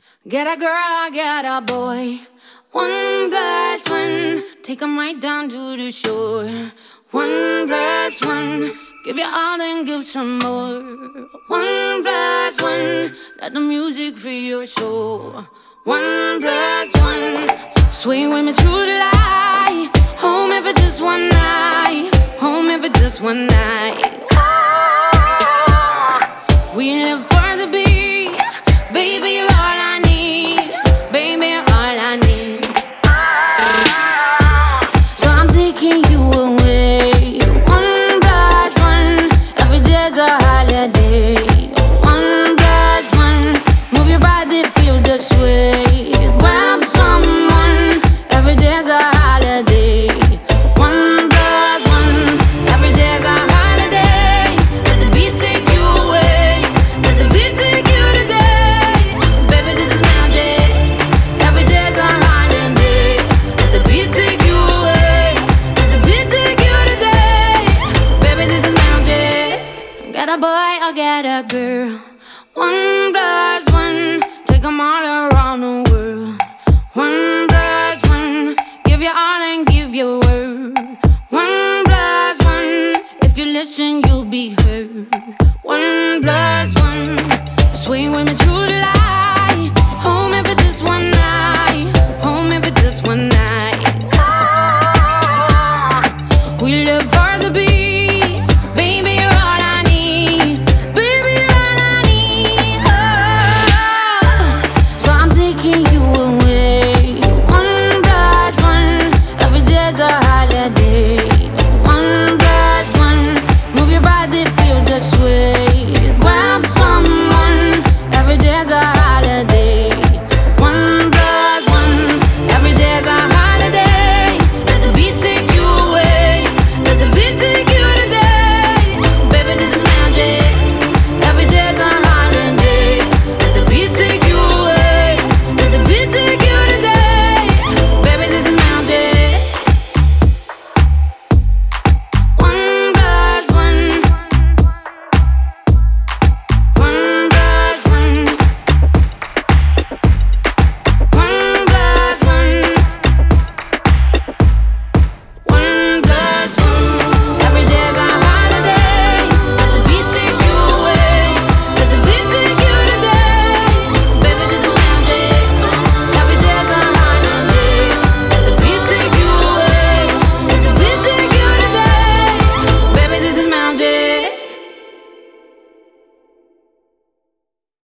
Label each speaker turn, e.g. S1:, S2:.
S1: Get a girl, I get a boy. 1+1, take 'em right down to the shore. 1+1, give you all and give some more. 1+1, let the music free your soul. 1+1, swing with me through the light. Home if it's just one night. Home if it's just one night. We live for